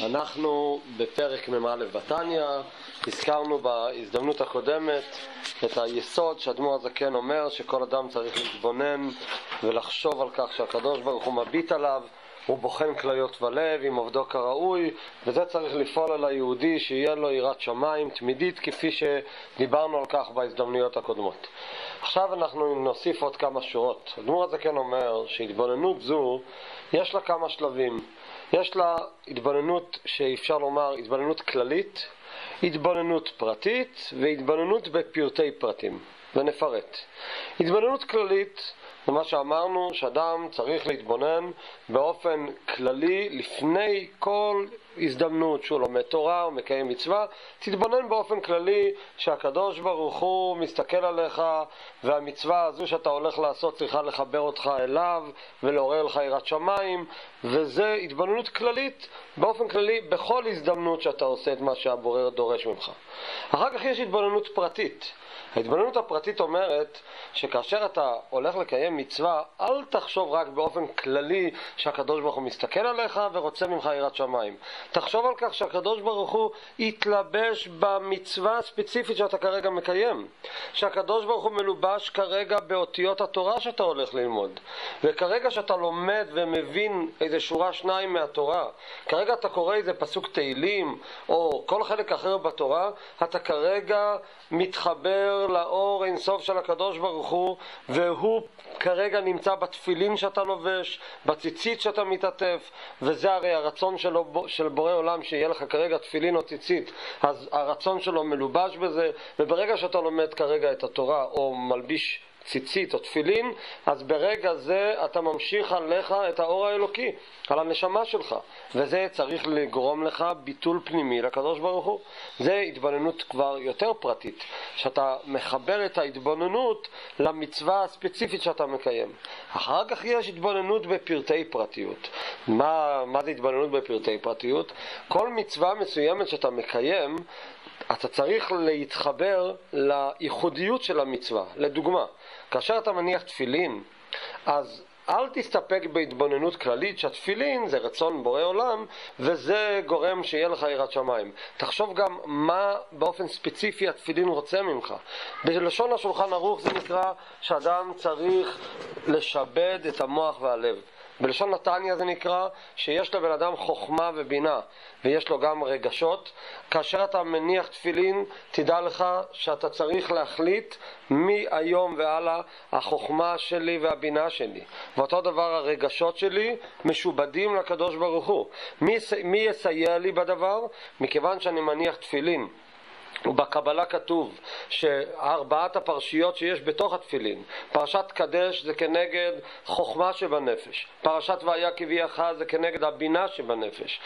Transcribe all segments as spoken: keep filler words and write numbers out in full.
אנחנו בפרק מ"א בתניא, הזכרנו בהזדמנות הקודמת את היסוד שהאדמו"ר הזקן אומר שכל אדם צריך להתבונן ולחשוב על כך שהקדוש ברוך הוא מביט עליו, הוא בוחן כליות ולב עם עובדו כראוי, וזה צריך לפעול על היהודי שיהיה לו יראת שמיים תמידית, כפי שדיברנו על כך בהזדמנויות הקודמות. עכשיו אנחנו נוסיף עוד כמה שורות. האדמו"ר הזקן אומר שהתבוננות זו יש לה כמה שלבים. יש לה התבוננות שאפשר לומר התבוננות כללית, התבוננות פרטית והתבוננות בפרטי פרטים, ונפרט. התבוננות כללית זה מה שאמרנו, שאדם צריך להתבונן באופן כללי לפני כל הזדמנות שהוא לומד תורה או מקיים מצווה. תתבונן באופן כללי שהקדוש ברוך הוא מסתכל עליך, והמצווה הזו שאתה הולך לעשות צריכה לחבר אותך אליו ולעורר לך יראת שמיים, וזה התבוננות כללית באופן כללי בכל הזדמנות שאתה עושה את מה שהבורא דורש ממך. אחר כך יש התבוננות פרטית. ההתבוננות הפרטית אומרת שכאשר אתה הולך לקיים מצווה, אל תחשוב רק באופן כללי שהקדוש ברוך הוא מסתכל עליך ורוצה ממך יראת שמיים. תחשוב על כך שהקדוש ברוך הוא יתלבש במצווה הספציפית שאתה כרגע מקיים, שהקדוש ברוך הוא מלובש כרגע באותיות התורה שאתה הולך ללמוד, וכרגע שאתה לומד ומבין איזה שורה שניים מהתורה, כרגע אתה קורא איזה פסוק תהילים או כל חלק אחר בתורה, אתה כרגע מתחבר לאור אינסוף של הקדוש ברוך הוא, והוא כרגע נמצא בתפילין שאתה לובש, בציצית שאתה מתעטף, וזה הרי הרצון שלו, של בורא עולם שיהיה לך כרגע תפילין או ציצית, אז הרצון שלו מלובש בזה. וברגע שאתה לומד כרגע את התורה או מלביש ציצית או תפילין, אז ברגע זה אתה ממשיך עליך את האור האלוקי, על הנשמה שלך, וזה צריך לגרום לך ביטול פנימי לקדוש ברוך הוא. זה התבוננות כבר יותר פרטית, שאתה מחבר את ההתבוננות למצווה הספציפית שאתה מקיים. אחר כך יש התבוננות בפרטי פרטיות. מה, מה זה התבוננות בפרטי פרטיות? כל מצווה מסוימת שאתה מקיים, אתה צריך להתחבר לייחודיות של המצווה. לדוגמה, כאשר אתה מניח תפילין, אז אל תסתפק בהתבוננות כללית שהתפילין זה רצון בורא עולם וזה גורם שיהיה לך יראת שמיים. תחשוב גם מה באופן ספציפי התפילין רוצה ממך. בלשון השולחן ערוך זה נקרא שאדם צריך לשבד את המוח והלב. בלשון התניא זה נקרא שיש לבן אדם חוכמה ובינה, ויש לו גם רגשות. כאשר אתה מניח תפילין, תדע לך שאתה צריך להחליט מהיום והלאה החוכמה שלי והבינה שלי, ואותו דבר הרגשות שלי משובדים לקדוש ברוך הוא. מי, מי יסייע לי בדבר? מכיוון שאני מניח תפילין, ובקבלה כתוב שארבעת הפרשיות שיש בתוך התפילין, פרשת קדש זה כנגד חוכמה שבנפש, פרשת והיה כביאך זה כנגד הבינה שבנפש,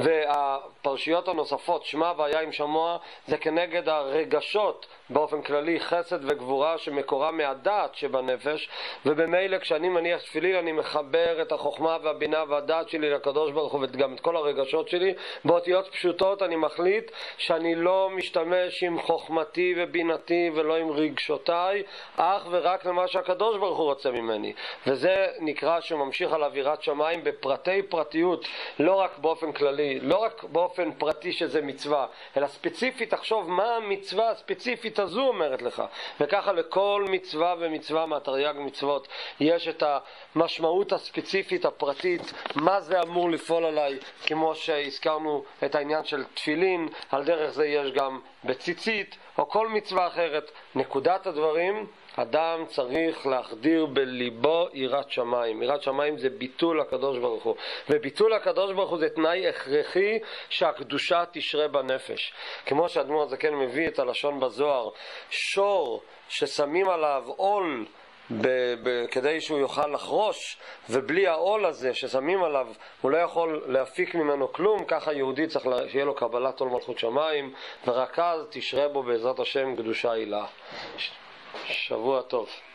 והפרשיות הנוספות שמע והיה עם שמוע זה כנגד הרגשות באופן כללי, חסד וגבורה שמקורה מהדעת שבנפש. ובמילא כשאני מניח תפילין אני מחבר את החוכמה והבינה והדעת שלי לקדוש ברוך הוא וגם את כל הרגשות שלי. באותיות פשוטות אני מחליט שאני לא משתמש עם חוכמתי ובינתי ולא עם רגשותיי, אך ורק למה שהקדוש ברוך הוא רוצה ממני. וזה נקרא שממשיך על אווירת שמיים בפרטי פרטיות, לא רק באופן כללי, לא רק באופן פרטי שזה מצווה, אלא ספציפית תחשוב מה המצווה הספציפית הזו אומרת לך. וככה לכל מצווה ומצווה מהתרי"ג מצוות יש את המשמעות הספציפית הפרטית, מה זה אמור לפעול עליי, כמו שהזכרנו את העניין של תפילין, על דרך זה יש גם בציצית או כל מצווה אחרת. נקודת הדברים, אדם צריך להחדיר בליבו יראת שמיים. יראת שמיים זה ביטול הקדוש ברוך הוא, וביטול הקדוש ברוך הוא זה תנאי הכרחי שהקדושה תשרה בנפש. כמו שהאדמו"ר הזקן מביא את הלשון בזוהר, שור ששמים עליו עול ב- ב- כדי שהוא יוכל לחרוש, ובלי העול הזה ששמים עליו הוא לא יכול להפיק ממנו כלום, ככה יהודי צריך שיהיה לו קבלת עול מלכות שמיים, ורק אז תשרה בו בעזרת השם קדושה עילה. שבוע טוב.